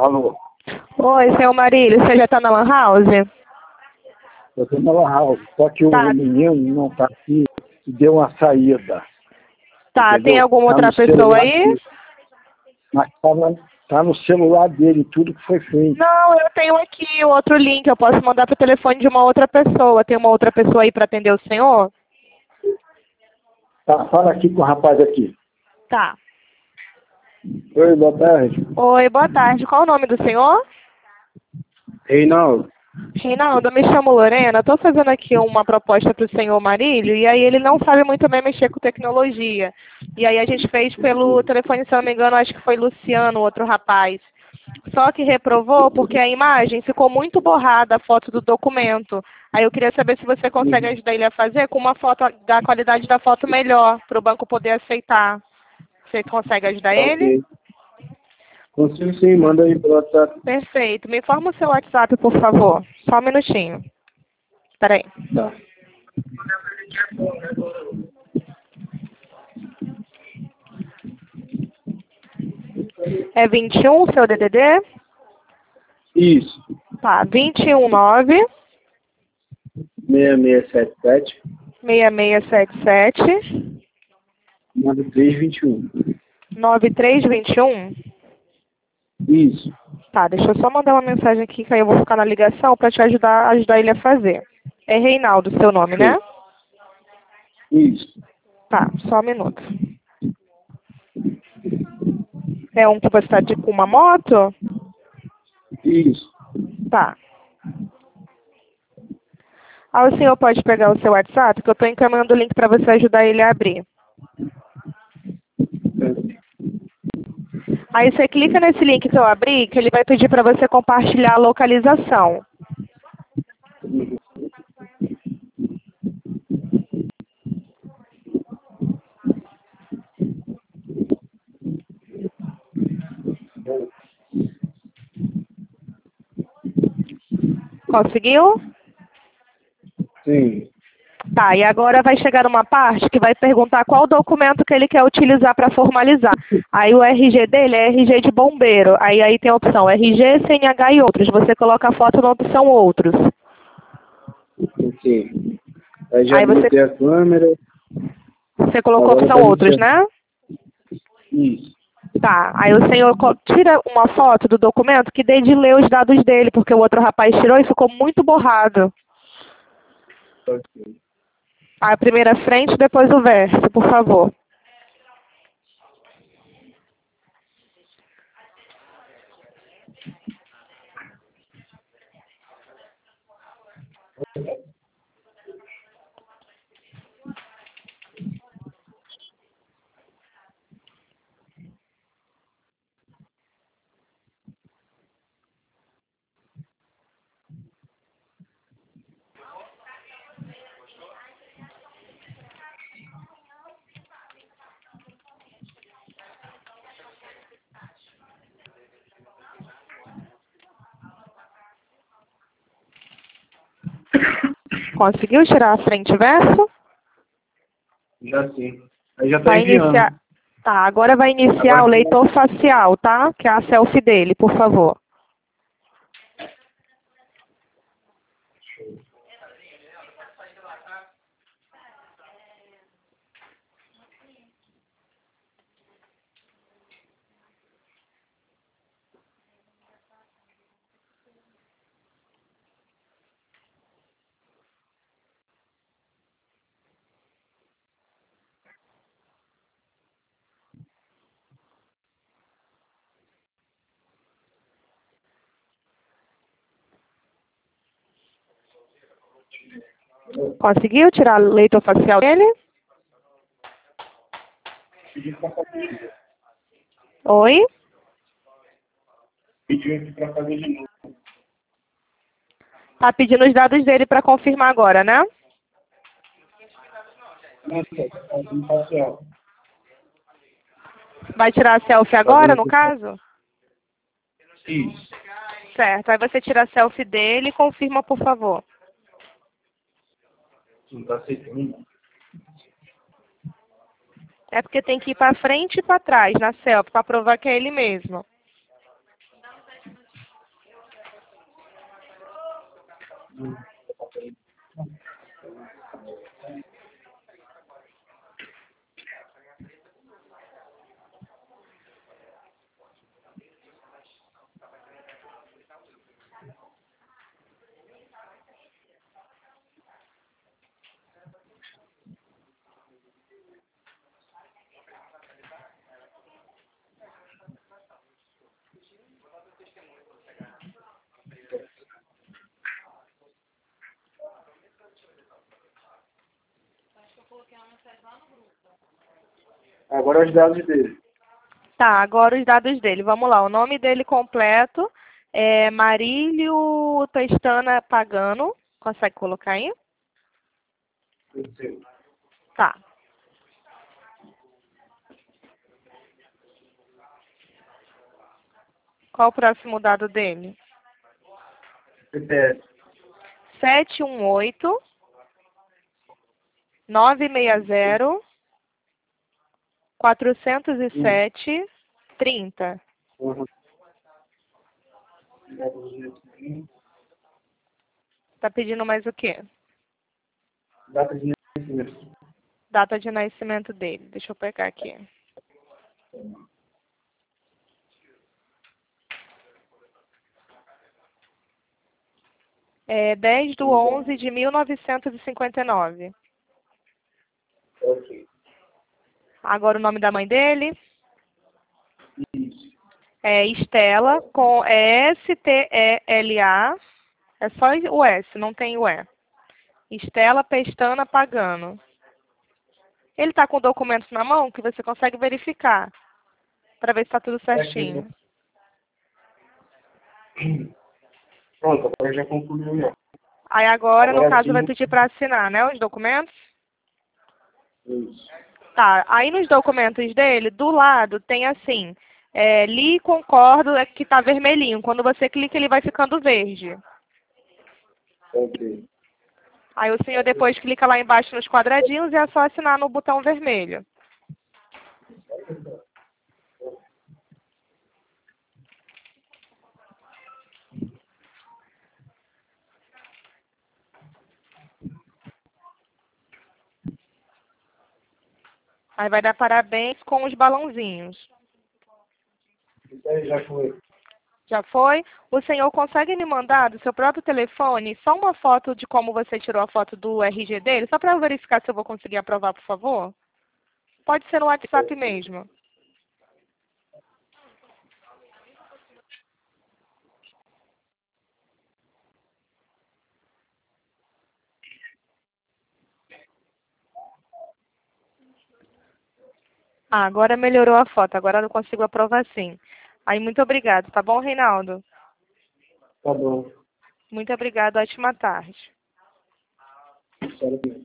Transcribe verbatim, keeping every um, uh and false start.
Alô? Oi, seu Marílio, você já tá na Lan House? Eu estou na Lan House, só que Tá. o menino não está aqui e deu uma saída. Tá, Entendeu? tem alguma Tá outra no pessoa celular aí? dele. Mas tá, na- tá no celular dele tudo que foi feito. Não, eu tenho aqui outro link, eu posso mandar pro telefone de uma outra pessoa. Tem uma outra pessoa aí para atender o senhor? Tá, fala aqui com o rapaz aqui. Tá. Oi, boa tarde. Oi, boa tarde. Qual o nome do senhor? Reinaldo. Reinaldo, eu me chamo Lorena, estou fazendo aqui uma proposta para o senhor Marílio, e aí ele não sabe muito bem mexer com tecnologia. E aí a gente fez pelo telefone, se eu não me engano, acho que foi Luciano, outro rapaz. Só que reprovou porque a imagem ficou muito borrada, a foto do documento. Aí eu queria saber se você consegue ajudar ele a fazer com uma foto da qualidade da foto melhor, para o banco poder aceitar. Você consegue ajudar ele? Ok. Consigo sim, manda aí pelo WhatsApp. Perfeito. Me informa o seu WhatsApp, por favor. Só um minutinho. Espera aí. Tá. É vinte e um, seu D D D? Isso. Tá, vinte e um nove, seis seis sete sete, seis seis sete sete, nove três vinte e um. nove três dois um. Isso. Tá, deixa eu só mandar uma mensagem aqui que aí eu vou ficar na ligação para te ajudar, ajudar ele a fazer. É Reinaldo seu nome, né? Isso. Tá, só um minuto. É um que você está de com uma moto? Isso. Tá. Ah, o senhor pode pegar o seu WhatsApp, que eu estou encaminhando o link para você ajudar ele a abrir. Aí você clica nesse link que eu abri, que ele vai pedir para você compartilhar a localização. Conseguiu? Sim. Tá, e agora vai chegar uma parte que vai perguntar qual documento que ele quer utilizar para formalizar. Aí o R G dele é R G de bombeiro. Aí aí tem a opção R G, C N H e outros. Você coloca a foto na opção outros. Ok. Aí já Aí você, habilitei a câmera. você colocou a Agora opção vai outros, iniciar. né? Isso. Tá, aí o senhor co- tira uma foto do documento que dê de ler os dados dele, porque o outro rapaz tirou e ficou muito borrado. Ok. A primeira frente, depois o verso, por favor. Conseguiu tirar a frente e verso? Já sim. Aí já tá Vai enviando. iniciar. Tá, agora vai iniciar Agora o leitor facial, tá? Que é a selfie dele, por favor. Conseguiu tirar o leitor facial dele? Oi? pediu aqui pra fazer de novo. Tá pedindo os dados dele para confirmar agora, né? Nossa, facial. Vai tirar a selfie agora, no caso? Isso. Certo, aí você tira a selfie dele e confirma, por favor. Não tá aceitando. É porque tem que ir para frente e para trás na selfie, para provar que é ele mesmo. Agora os dados dele. Tá, agora os dados dele. Vamos lá. O nome dele completo é Marílio Pestana Pagano. Consegue colocar aí? Sim. Tá. Qual o próximo dado dele? C P F. sete um oito, nove seis zero, quatro zero sete, trinta. Uhum. Tá pedindo mais o quê? Data de nascimento. Data de nascimento dele. Deixa eu pegar aqui. É dez de onze de mil novecentos e cinquenta e nove. Ok. Agora o nome da mãe dele Isso. é Estela, com é S T E L A. É só o S, não tem o E. Estela Pestana Pagano. Ele está com documentos na mão que você consegue verificar para ver se está tudo certinho. Pronto, agora já concluiu já. Aí agora, no Agora caso, vai sim. pedir para assinar, né, os documentos? Isso. Tá, aí nos documentos dele, do lado, tem assim, é, li e concordo, é que está vermelhinho. Quando você clica, ele vai ficando verde. Ok. Aí o senhor depois clica lá embaixo nos quadradinhos e é só assinar no botão vermelho. Aí vai dar parabéns com os balãozinhos. Isso aí já foi. Já foi? O senhor consegue me mandar do seu próprio telefone só uma foto de como você tirou a foto do R G dele? Só para eu verificar se eu vou conseguir aprovar, por favor? Pode ser no WhatsApp mesmo. Ah, agora melhorou a foto. Agora eu consigo aprovar sim. Aí, muito obrigado. Tá bom, Reinaldo? Tá bom. Muito obrigado. Ótima tarde. Espero que